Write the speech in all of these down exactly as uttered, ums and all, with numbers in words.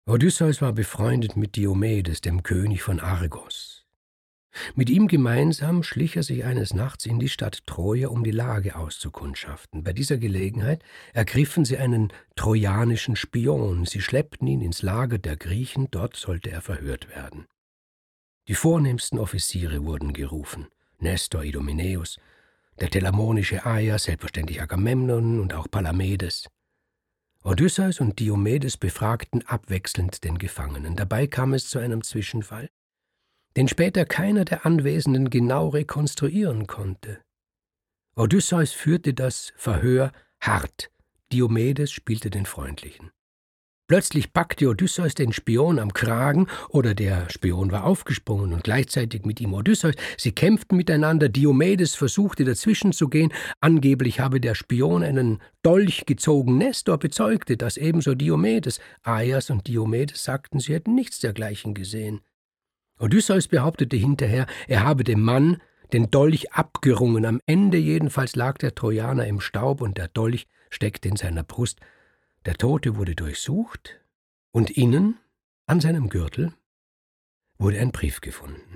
Odysseus war befreundet mit Diomedes, dem König von Argos. Mit ihm gemeinsam schlich er sich eines Nachts in die Stadt Troja, um die Lage auszukundschaften. Bei dieser Gelegenheit ergriffen sie einen trojanischen Spion. Sie schleppten ihn ins Lager der Griechen, dort sollte er verhört werden. Die vornehmsten Offiziere wurden gerufen: Nestor, Idomeneus, der telamonische Aias, selbstverständlich Agamemnon und auch Palamedes. Odysseus und Diomedes befragten abwechselnd den Gefangenen. Dabei kam es zu einem Zwischenfall, den später keiner der Anwesenden genau rekonstruieren konnte. Odysseus führte das Verhör hart, Diomedes spielte den Freundlichen. Plötzlich packte Odysseus den Spion am Kragen, oder der Spion war aufgesprungen und gleichzeitig mit ihm Odysseus. Sie kämpften miteinander, Diomedes versuchte dazwischen zu gehen, angeblich habe der Spion einen Dolch gezogen. Nestor bezeugte das, ebenso Diomedes. Aias und Diomedes sagten, sie hätten nichts dergleichen gesehen. Odysseus behauptete hinterher, er habe dem Mann den Dolch abgerungen. Am Ende jedenfalls lag der Trojaner im Staub und der Dolch steckte in seiner Brust. Der Tote wurde durchsucht und innen, an seinem Gürtel, wurde ein Brief gefunden.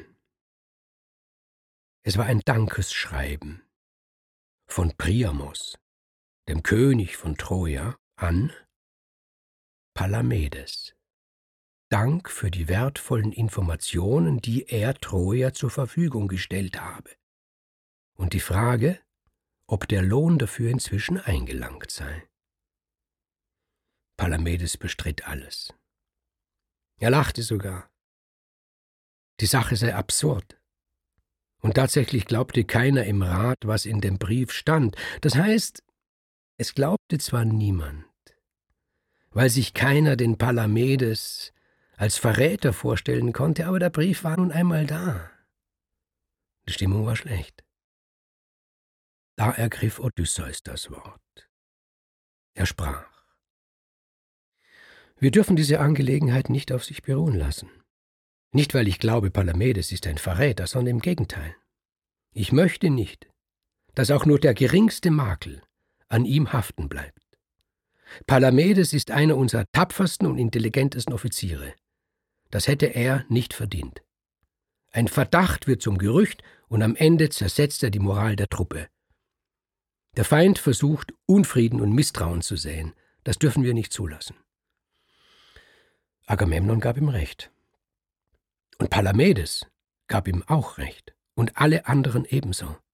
Es war ein Dankesschreiben von Priamos, dem König von Troja, an Palamedes. Dank für die wertvollen Informationen, die er Troja zur Verfügung gestellt habe. Und die Frage, ob der Lohn dafür inzwischen eingelangt sei. Palamedes bestritt alles. Er lachte sogar. Die Sache sei absurd. Und tatsächlich glaubte keiner im Rat, was in dem Brief stand. Das heißt, es glaubte zwar niemand, weil sich keiner den Palamedes als Verräter vorstellen konnte, aber der Brief war nun einmal da. Die Stimmung war schlecht. Da ergriff Odysseus das Wort. Er sprach: Wir dürfen diese Angelegenheit nicht auf sich beruhen lassen. Nicht, weil ich glaube, Palamedes ist ein Verräter, sondern im Gegenteil. Ich möchte nicht, dass auch nur der geringste Makel an ihm haften bleibt. Palamedes ist einer unserer tapfersten und intelligentesten Offiziere. Das hätte er nicht verdient. Ein Verdacht wird zum Gerücht und am Ende zersetzt er die Moral der Truppe. Der Feind versucht, Unfrieden und Misstrauen zu säen. Das dürfen wir nicht zulassen. Agamemnon gab ihm recht. Und Palamedes gab ihm auch recht. Und alle anderen ebenso.